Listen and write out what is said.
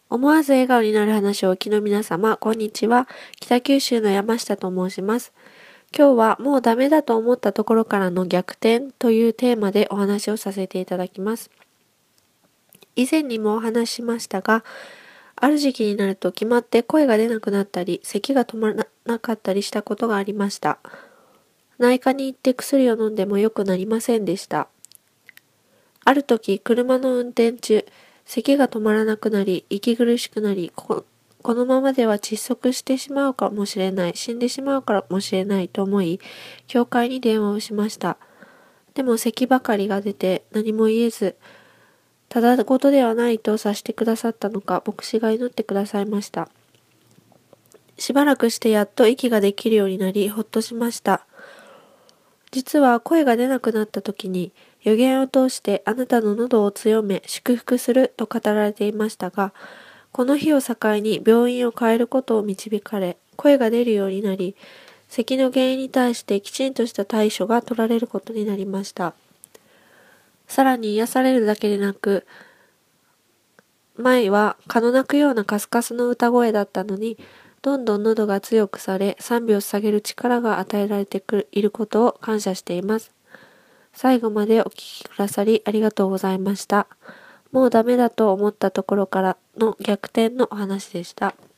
思わず笑顔になる話をお聞きの皆様、こんにちは。北九州の山下と申します。今日はもうダメだと思ったところからの逆転というテーマでお話をさせていただきます。以前にもお話ししましたが、ある時期になると決まって声が出なくなったり、咳が止まらなかったりしたことがありました。内科に行って薬を飲んでも良くなりませんでした。ある時、車の運転中、咳が止まらなくなり、息苦しくなり、このままでは窒息してしまうかもしれない、死んでしまうかもしれないと思い、教会に電話をしました。でも咳ばかりが出て何も言えず、ただごとではないと察してくださったのか、牧師が祈ってくださいました。しばらくしてやっと息ができるようになり、ほっとしました。実は声が出なくなった時に予言を通してあなたの喉を強め祝福すると語られていましたが、この日を境に病院を変えることを導かれ、声が出るようになり、咳の原因に対してきちんとした対処が取られることになりました。さらに癒されるだけでなく、前は蚊の鳴くようなカスカスの歌声だったのに、どんどん喉が強くされ、賛美を下げる力が与えられていることを感謝しています。最後までお聞きくださりありがとうございました。もうダメだと思ったところからの逆転のお話でした。